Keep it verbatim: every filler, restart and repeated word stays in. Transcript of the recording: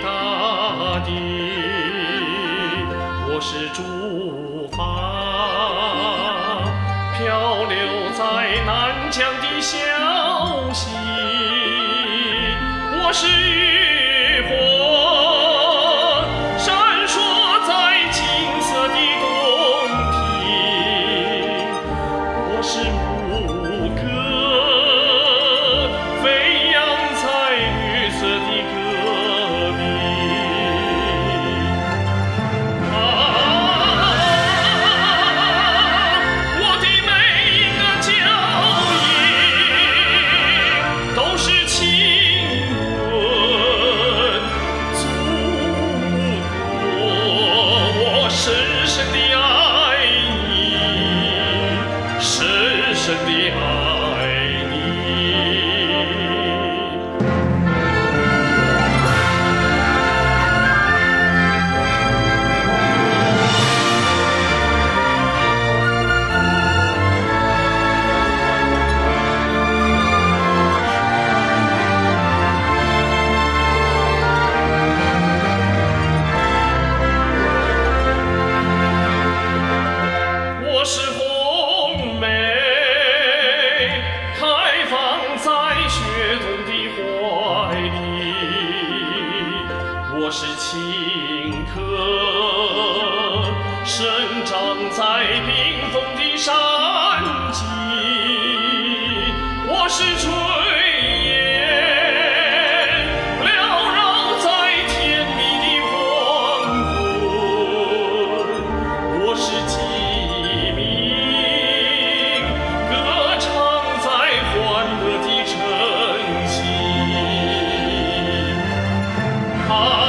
大地，我是竹筏，漂流在南疆的小溪，我是渔火，闪烁在金色的宫廷，我是牧歌，飞扬在绿色的戈壁。啊，我的每一个脚印都是亲吻祖国，我深深地爱你，深深地爱你。我是红梅，开放在雪冬的怀里；我是青稞，生长在冰封的山脊；我是炊烟，缭绕在甜蜜的黄昏；我是鸡歌唱在欢乐的晨曦。啊。